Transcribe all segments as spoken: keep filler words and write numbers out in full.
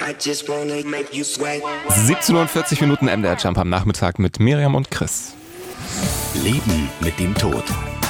siebzehn Uhr und vierzig Minuten M D R Jump am Nachmittag mit Miriam und Chris. Leben mit dem Tod.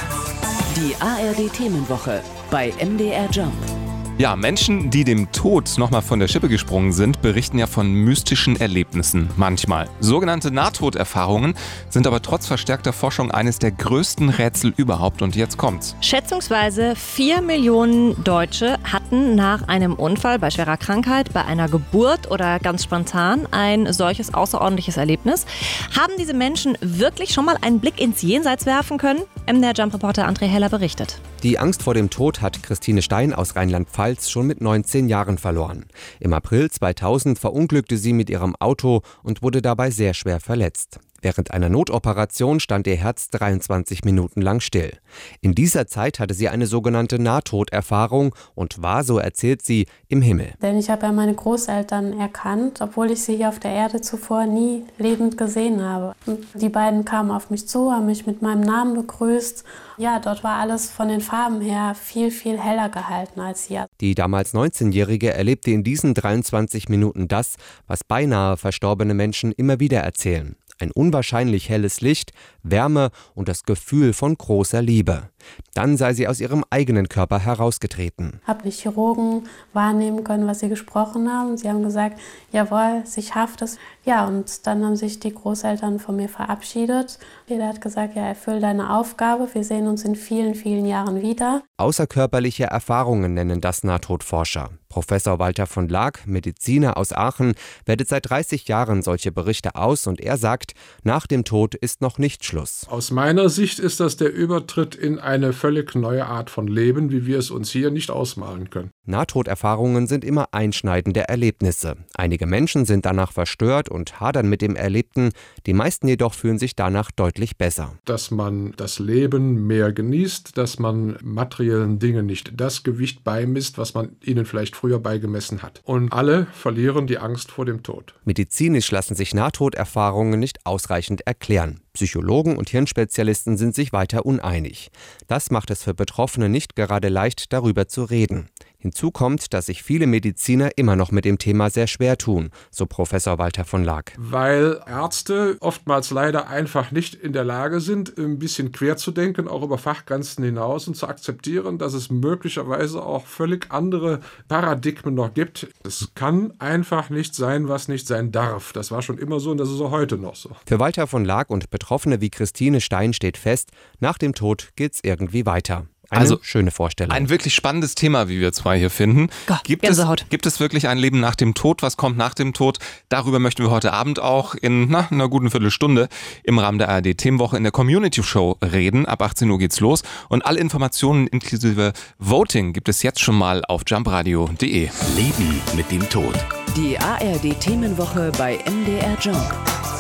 Die A R D-Themenwoche bei M D R Jump. Ja, Menschen, die dem Tod nochmal von der Schippe gesprungen sind, berichten ja von mystischen Erlebnissen. Manchmal. Sogenannte Nahtoderfahrungen sind aber trotz verstärkter Forschung eines der größten Rätsel überhaupt. Und jetzt kommt's. Schätzungsweise vier Millionen Deutsche hatten nach einem Unfall, bei schwerer Krankheit, bei einer Geburt oder ganz spontan ein solches außerordentliches Erlebnis. Haben diese Menschen wirklich schon mal einen Blick ins Jenseits werfen können? M D R Jump-Reporter André Heller berichtet. Die Angst vor dem Tod hat Christine Stein aus Rheinland-Pfalz schon mit neunzehn Jahren verloren. Im April zweitausend verunglückte sie mit ihrem Auto und wurde dabei sehr schwer verletzt. Während einer Notoperation stand ihr Herz dreiundzwanzig Minuten lang still. In dieser Zeit hatte sie eine sogenannte Nahtoderfahrung und war, so erzählt sie, im Himmel. Denn ich habe ja meine Großeltern erkannt, obwohl ich sie hier auf der Erde zuvor nie lebend gesehen habe. Die beiden kamen auf mich zu, haben mich mit meinem Namen begrüßt. Ja, dort war alles von den Farben her viel, viel heller gehalten als hier. Die damals neunzehnjährige erlebte in diesen dreiundzwanzig Minuten das, was beinahe verstorbene Menschen immer wieder erzählen. Ein unwahrscheinlich helles Licht, Wärme und das Gefühl von großer Liebe. Dann sei sie aus ihrem eigenen Körper herausgetreten. Habe die Chirurgen wahrnehmen können, was sie gesprochen haben. Sie haben gesagt, jawohl, sie schafft es. Ja, und dann haben sich die Großeltern von mir verabschiedet. Jeder hat gesagt, ja, erfüll deine Aufgabe. Wir sehen uns in vielen, vielen Jahren wieder. Außerkörperliche Erfahrungen nennen das Nahtodforscher. Professor Walter von Laak, Mediziner aus Aachen, wertet seit dreißig Jahren solche Berichte aus und er sagt, nach dem Tod ist noch nicht Schluss. Aus meiner Sicht ist das der Übertritt in eine völlig neue Art von Leben, wie wir es uns hier nicht ausmalen können. Nahtoderfahrungen sind immer einschneidende Erlebnisse. Einige Menschen sind danach verstört und hadern mit dem Erlebten, die meisten jedoch fühlen sich danach deutlich besser. Dass man das Leben mehr genießt, dass man materiellen Dingen nicht das Gewicht beimisst, was man ihnen vielleicht früher beigemessen hat. Und alle verlieren die Angst vor dem Tod. Medizinisch lassen sich Nahtoderfahrungen nicht ausreichend erklären. Psychologen und Hirnspezialisten sind sich weiter uneinig. Das macht es für Betroffene nicht gerade leicht, darüber zu reden. Hinzu kommt, dass sich viele Mediziner immer noch mit dem Thema sehr schwer tun, so Professor Walter von Laak. Weil Ärzte oftmals leider einfach nicht in der Lage sind, ein bisschen quer zu denken, auch über Fachgrenzen hinaus und zu akzeptieren, dass es möglicherweise auch völlig andere Paradigmen noch gibt. Es kann einfach nicht sein, was nicht sein darf. Das war schon immer so und das ist auch heute noch so. Für Walter von Laak und Betroffene wie Christine Stein steht fest, nach dem Tod geht's irgendwie weiter. Eine also schöne Vorstellung. Ein wirklich spannendes Thema, wie wir zwei hier finden. Gott, gibt, es, gibt es wirklich ein Leben nach dem Tod? Was kommt nach dem Tod? Darüber möchten wir heute Abend auch in na, einer guten Viertelstunde im Rahmen der A R D-Themenwoche in der Community-Show reden. Ab achtzehn Uhr geht's los. Und alle Informationen inklusive Voting gibt es jetzt schon mal auf jumpradio punkt de. Leben mit dem Tod. Die A R D-Themenwoche bei M D R Jump.